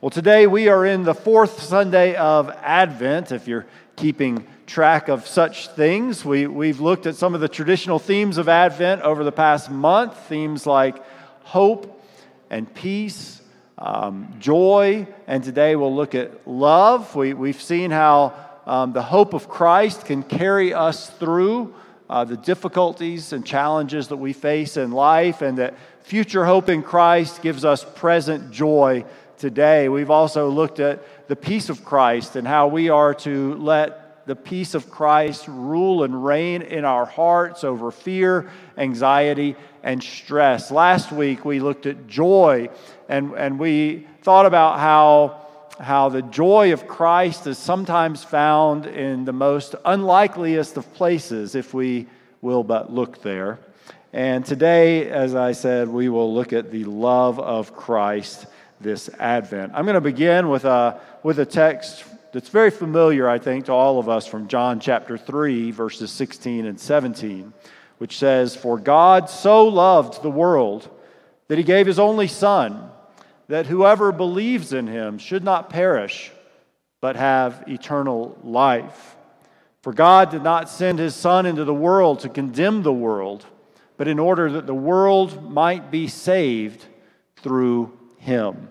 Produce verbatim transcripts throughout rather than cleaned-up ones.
Well, today we are in the fourth Sunday of Advent. If you're keeping track of such things, we, we've looked at some of the traditional themes of Advent over the past month, themes like hope and peace, um, joy, and today we'll look at love. We, we've seen how um, the hope of Christ can carry us through uh, the difficulties and challenges that we face in life, and that future hope in Christ gives us present joy today. We've also looked at the peace of Christ and how we are to let the peace of Christ rule and reign in our hearts over fear, anxiety, and stress. Last week we looked at joy, and, and we thought about how, how the joy of Christ is sometimes found in the most unlikeliest of places, if we will but look there. And today, as I said, we will look at the love of Christ this Advent. I'm going to begin with a with a text that's very familiar, I think, to all of us from John chapter three, verses sixteen and seventeen, which says, "For God so loved the world that he gave his only Son, that whoever believes in him should not perish, but have eternal life. For God did not send his Son into the world to condemn the world, but in order that the world might be saved through him."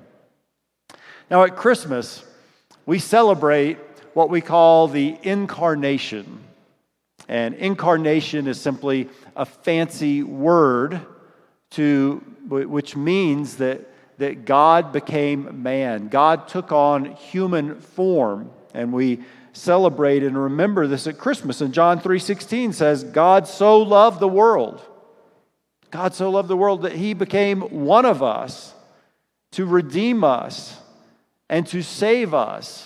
Now at Christmas, we celebrate what we call the Incarnation. And incarnation is simply a fancy word to which means that, that God became man. God took on human form, and we celebrate and remember this at Christmas. And John three sixteen says, "God so loved the world, God so loved the world that he became one of us to redeem us and to save us."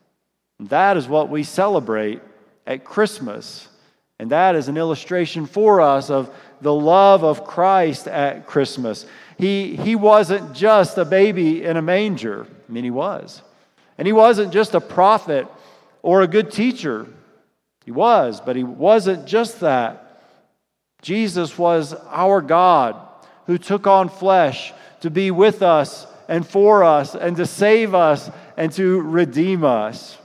That is what we celebrate at Christmas. And that is an illustration for us of the love of Christ at Christmas. He, he wasn't just a baby in a manger. I mean, he was. And he wasn't just a prophet or a good teacher. He was, but he wasn't just that. Jesus was our God who took on flesh to be with us and for us and to save us and to redeem us.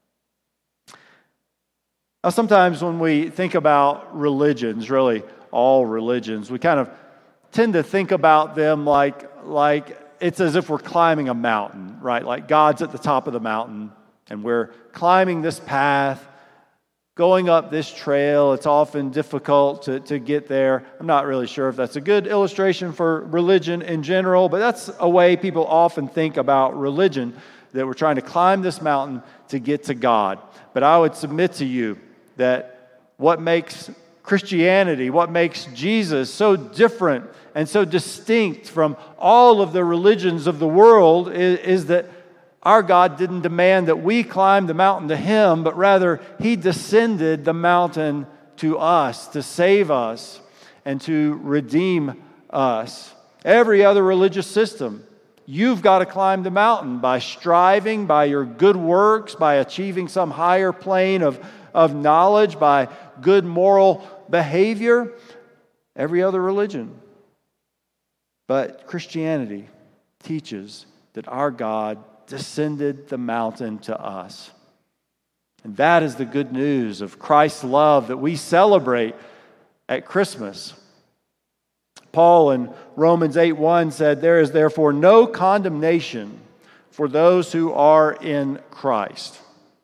Now, sometimes when we think about religions, really all religions, we kind of tend to think about them like, like it's as if we're climbing a mountain, right? Like God's at the top of the mountain and we're climbing this path, going up this trail. It's often difficult to, to get there. I'm not really sure if that's a good illustration for religion in general, but that's a way people often think about religion, that we're trying to climb this mountain to get to God. But I would submit to you that what makes Christianity, what makes Jesus so different and so distinct from all of the religions of the world is, is that our God didn't demand that we climb the mountain to him, but rather he descended the mountain to us to save us and to redeem us. Every other religious system, you've got to climb the mountain by striving, by your good works, by achieving some higher plane of, of knowledge, by good moral behavior. Every other religion. But Christianity teaches that our God descended the mountain to us. And that is the good news of Christ's love that we celebrate at Christmas. Paul in Romans eight one said, "There is therefore no condemnation for those who are in Christ."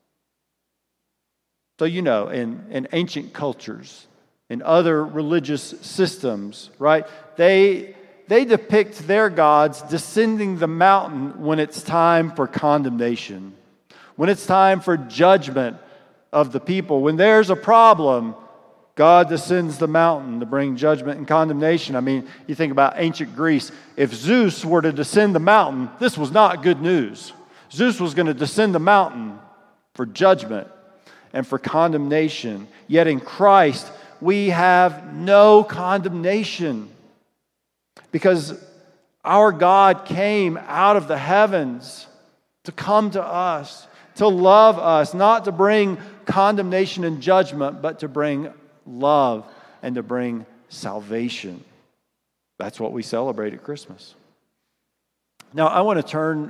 So you know, in, in ancient cultures, in other religious systems, right, they They depict their gods descending the mountain when it's time for condemnation, when it's time for judgment of the people. When there's a problem, God descends the mountain to bring judgment and condemnation. I mean, you think about ancient Greece. If Zeus were to descend the mountain, this was not good news. Zeus was going to descend the mountain for judgment and for condemnation. Yet in Christ, we have no condemnation, because our God came out of the heavens to come to us, to love us, not to bring condemnation and judgment, but to bring love and to bring salvation. That's what we celebrate at Christmas. Now, I want to turn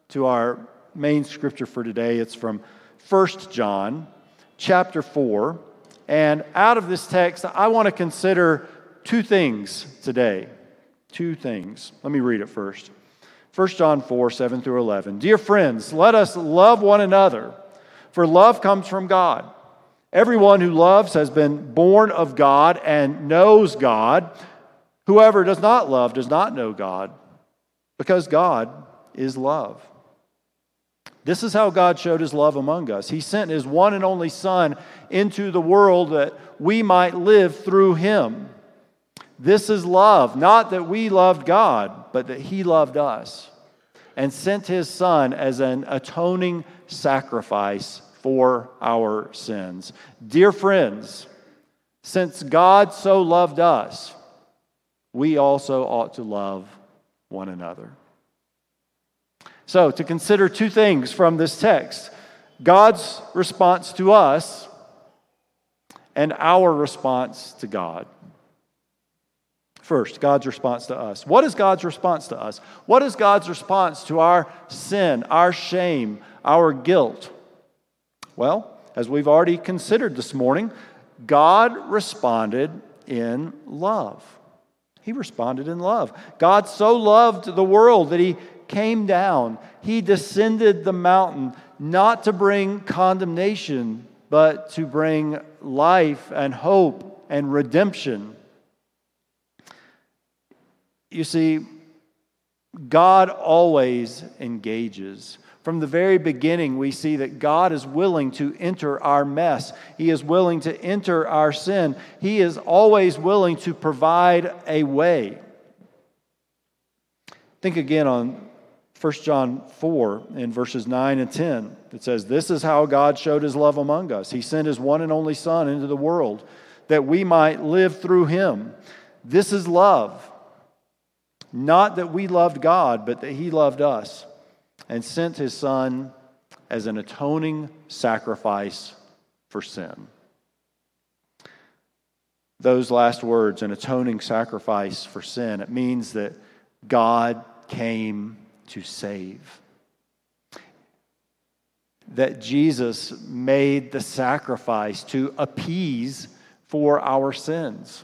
to our main scripture for today. It's from First John chapter four. And out of this text, I want to consider two things today. Two things. Let me read it first. First John four, seven through eleven. Dear friends, let us love one another, for love comes from God. Everyone who loves has been born of God and knows God. Whoever does not love does not know God, because God is love. This is how God showed his love among us. He sent his one and only Son into the world that we might live through him. This is love, not that we loved God, but that he loved us and sent his Son as an atoning sacrifice for our sins. Dear friends, since God so loved us, we also ought to love one another. So, to consider two things from this text: God's response to us and our response to God. First, God's response to us. What is God's response to us? What is God's response to our sin, our shame, our guilt? Well, as we've already considered this morning, God responded in love. He responded in love. God so loved the world that he came down. He descended the mountain not to bring condemnation, but to bring life and hope and redemption. You see, God always engages. From the very beginning, we see that God is willing to enter our mess. He is willing to enter our sin. He is always willing to provide a way. Think again on First John four in verses nine and ten. It says, "This is how God showed his love among us. He sent his one and only Son into the world that we might live through him. This is love. Not that we loved God, but that he loved us and sent his Son as an atoning sacrifice for sin." Those last words, an atoning sacrifice for sin, it means that God came to save. That Jesus made the sacrifice to appease for our sins.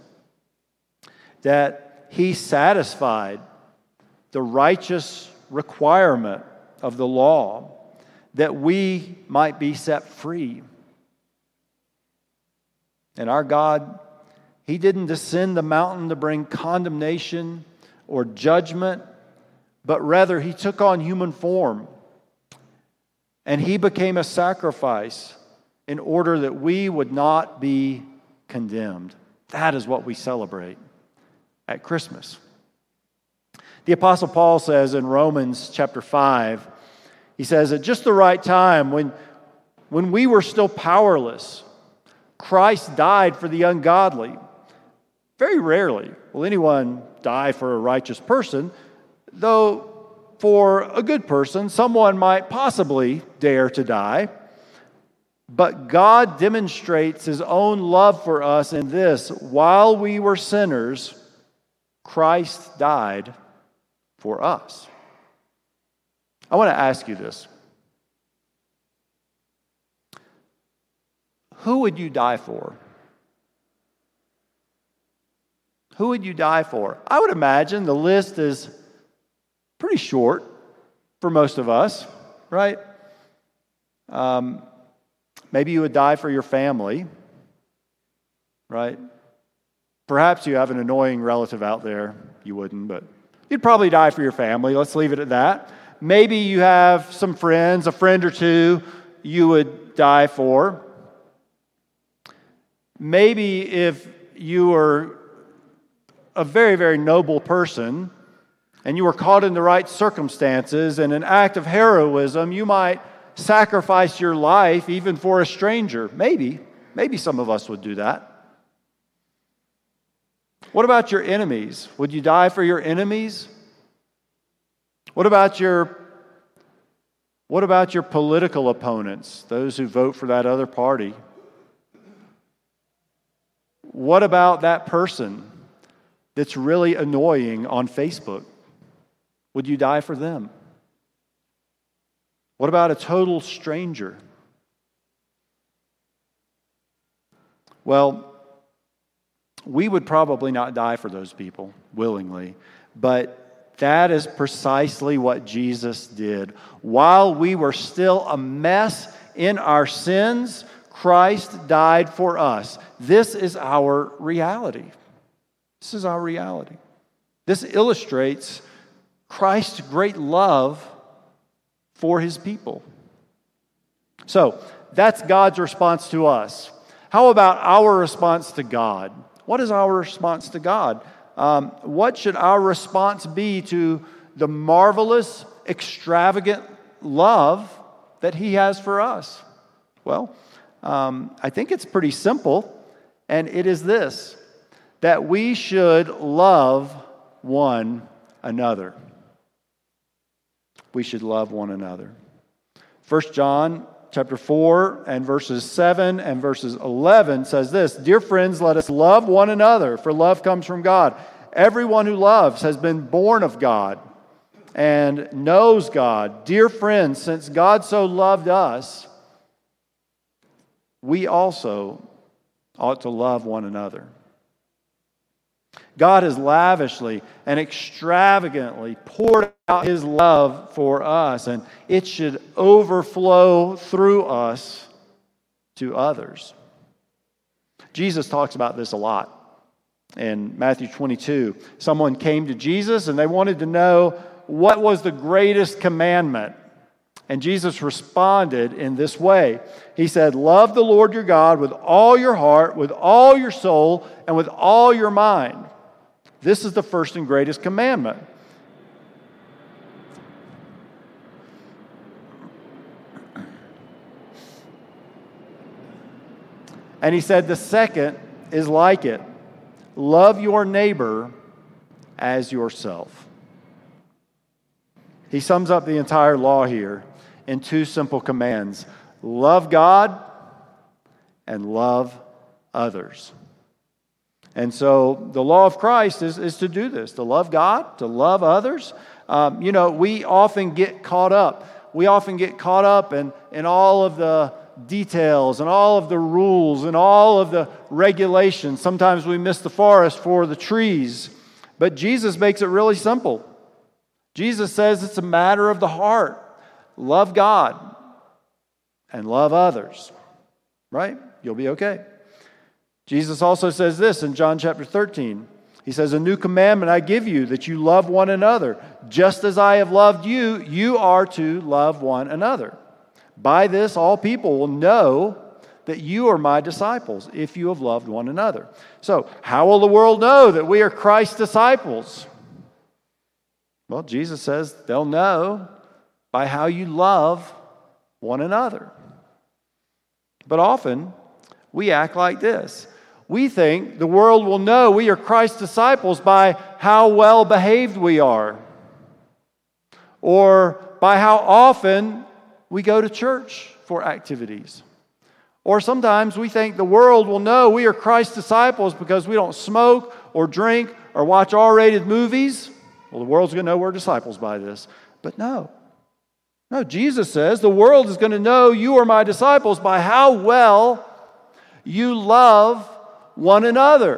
That he satisfied the righteous requirement of the law that we might be set free. And our God, he didn't descend the mountain to bring condemnation or judgment, but rather he took on human form and he became a sacrifice in order that we would not be condemned. That is what we celebrate at Christmas. The Apostle Paul says in Romans chapter five, he says, at just the right time, when, when we were still powerless, Christ died for the ungodly. Very rarely will anyone die for a righteous person, though for a good person, someone might possibly dare to die. But God demonstrates his own love for us in this: while we were sinners, Christ died for us. I want to ask you this. Who would you die for? Who would you die for? I would imagine the list is pretty short for most of us, right? Um, maybe you would die for your family, right? Perhaps you have an annoying relative out there. You wouldn't, but you'd probably die for your family. Let's leave it at that. Maybe you have some friends, a friend or two you would die for. Maybe if you were a very, very noble person and you were caught in the right circumstances in an act of heroism, you might sacrifice your life even for a stranger. Maybe. Maybe some of us would do that. What about your enemies? Would you die for your enemies? What about your what about your political opponents, those who vote for that other party? What about that person that's really annoying on Facebook? Would you die for them? What about a total stranger? Well, we would probably not die for those people willingly, but that is precisely what Jesus did. While we were still a mess in our sins, Christ died for us. This is our reality. This is our reality. This illustrates Christ's great love for his people. So, that's God's response to us. How about our response to God? What is our response to God? Um, what should our response be to the marvelous, extravagant love that he has for us? Well, um, I think it's pretty simple, and it is this, that we should love one another. We should love one another. First John chapter four and verses seven and verses eleven says this, "Dear friends, let us love one another, for love comes from God. Everyone who loves has been born of God and knows God. Dear friends, since God so loved us, we also ought to love one another." God has lavishly and extravagantly poured out his love for us, and it should overflow through us to others. Jesus talks about this a lot. In Matthew twenty-two, someone came to Jesus and they wanted to know what was the greatest commandment. And Jesus responded in this way. He said, "Love the Lord your God with all your heart, with all your soul, and with all your mind. This is the first and greatest commandment." And he said, "The second is like it. Love your neighbor as yourself." He sums up the entire law here in two simple commands. Love God and love others. And so the law of Christ is, is to do this, to love God, to love others. Um, you know, we often get caught up. We often get caught up in, in all of the details and all of the rules and all of the regulations. Sometimes we miss the forest for the trees. But Jesus makes it really simple. Jesus says it's a matter of the heart. Love God and love others. Right? You'll be okay. Jesus also says this in John chapter thirteen. He says, "A new commandment I give you, that you love one another. Just as I have loved you, you are to love one another. By this all people will know that you are my disciples, if you have loved one another." So, how will the world know that we are Christ's disciples? Well, Jesus says they'll know by how you love one another. But often, we act like this. We think the world will know we are Christ's disciples by how well behaved we are, or by how often we go to church for activities. Or sometimes we think the world will know we are Christ's disciples because we don't smoke or drink or watch R-rated movies. Well, the world's going to know we're disciples by this. But no. No, Jesus says the world is going to know you are my disciples by how well you love one another.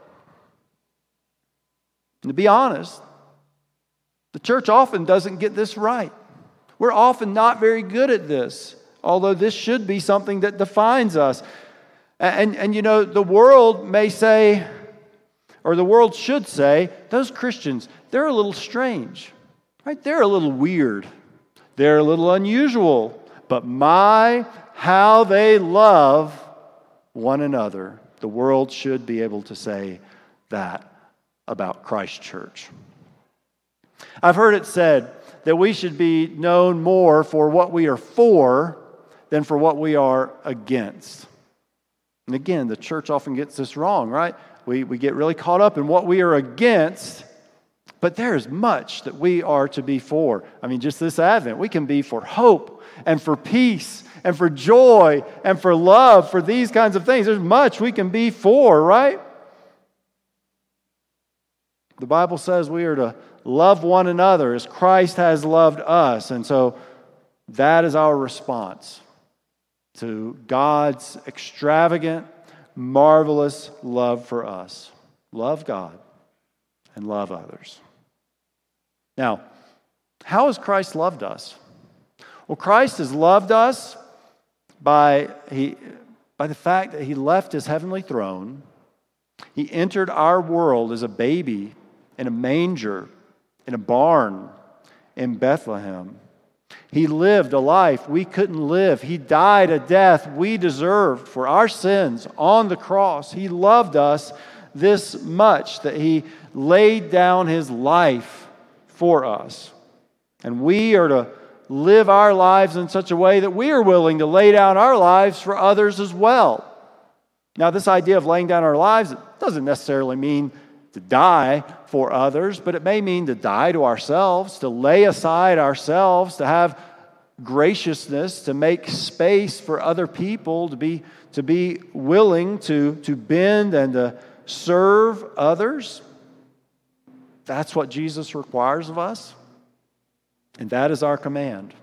And to be honest, the church often doesn't get this right. We're often not very good at this, although this should be something that defines us. And, and, and you know, the world may say, or the world should say, those Christians, they're a little strange, right? They're a little weird. They're a little unusual. But my, how they love one another. The world should be able to say that about Christ Church. I've heard it said that we should be known more for what we are for than for what we are against. And again, the church often gets this wrong, right? We, we get really caught up in what we are against, but there is much that we are to be for. I mean, just this Advent, we can be for hope and for peace and for joy and for love, for these kinds of things. There's much we can be for, right? The Bible says we are to love one another as Christ has loved us. And so That is our response to God's extravagant, marvelous love for us. Love God and love others. Now, how has Christ loved us? Well, Christ has loved us by, he, by the fact that He left His heavenly throne. He entered our world as a baby in a manger, in a barn in Bethlehem. He lived a life we couldn't live. He died a death we deserved for our sins on the cross. He loved us this much that He laid down His life for us. And we are to live our lives in such a way that we are willing to lay down our lives for others as well. Now, this idea of laying down our lives doesn't necessarily mean to die for others, but it may mean to die to ourselves, to lay aside ourselves, to have graciousness, to make space for other people, to be, to be willing to, to bend and to serve others. That's what Jesus requires of us. And that is our command.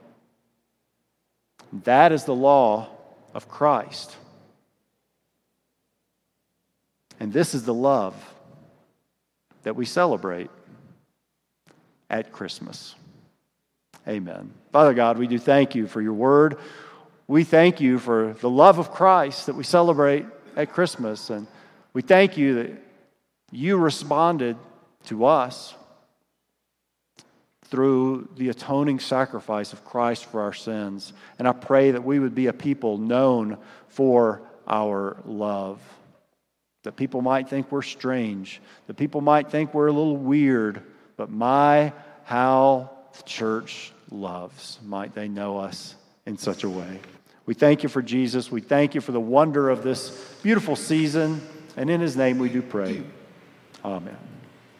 That is the law of Christ. And this is the love that we celebrate at Christmas. Amen. Father God, we do thank You for Your word. We thank You for the love of Christ that we celebrate at Christmas. And we thank You that You responded to us through the atoning sacrifice of Christ for our sins. And I pray that we would be a people known for our love. That people might think we're strange. That people might think we're a little weird. But my, how the church loves. Might they know us in such a way. We thank You for Jesus. We thank You for the wonder of this beautiful season. And in His name we do pray. Amen.